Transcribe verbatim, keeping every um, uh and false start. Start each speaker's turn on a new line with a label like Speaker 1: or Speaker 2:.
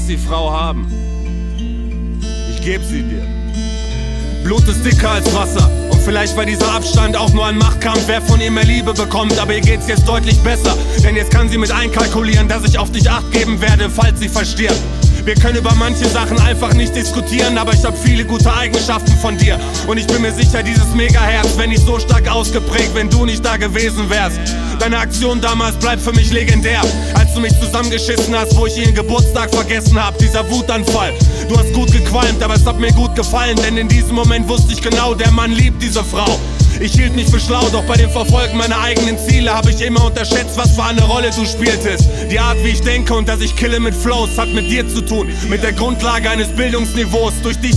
Speaker 1: die Frau haben. Ich geb sie dir. Blut ist dicker als Wasser. Und vielleicht war dieser Abstand auch nur ein Machtkampf, wer von ihr mehr Liebe bekommt. Aber ihr geht's jetzt deutlich besser, denn jetzt kann sie mit einkalkulieren, dass ich auf dich Acht geben werde, falls sie verstirbt. Wir können über manche Sachen einfach nicht diskutieren, aber ich hab viele gute Eigenschaften von dir. Und ich bin mir sicher, dieses Megaherz wäre nicht so stark ausgeprägt, wenn du nicht da gewesen wärst. Deine Aktion damals bleibt für mich legendär, als du mich zusammengeschissen hast, wo ich ihren Geburtstag vergessen hab. Dieser Wutanfall, du hast gut gequalmt, aber es hat mir gut gefallen, denn in diesem Moment wusste ich genau, der Mann liebt diese Frau. Ich hielt mich für schlau, doch bei dem Verfolgen meiner eigenen Ziele habe ich immer unterschätzt, was für eine Rolle du spieltest. Die Art, wie ich denke und dass ich kille mit Flows, hat mit dir zu tun, mit der Grundlage eines Bildungsniveaus, durch dich